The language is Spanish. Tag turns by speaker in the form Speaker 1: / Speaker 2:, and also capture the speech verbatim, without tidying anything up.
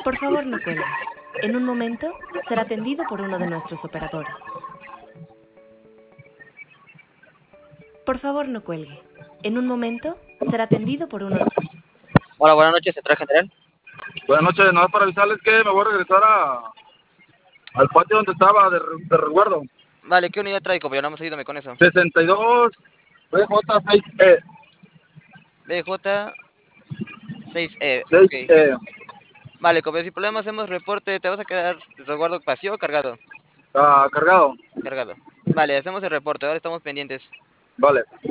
Speaker 1: Por favor, no cuelgue. En un momento será atendido por uno de nuestros operadores. Por favor, no cuelgue. En un momento será atendido por uno de...
Speaker 2: Hola, buenas noches, Central General.
Speaker 3: Buenas noches, nada más para avisarles que me voy a regresar a, al patio donde estaba de, de resguardo.
Speaker 2: Vale, ¿qué unidad trae, compañero? Vamos, ayúdame con eso.
Speaker 3: sesenta y dos B J seis E.
Speaker 2: B J seis E, ok.
Speaker 3: seis E.
Speaker 2: Vale, compañero, sin problema hacemos reporte. ¿Te vas a quedar resguardo vacío o cargado?
Speaker 3: Ah, cargado.
Speaker 2: Cargado. Vale, hacemos el reporte, ahora estamos pendientes.
Speaker 3: Vale.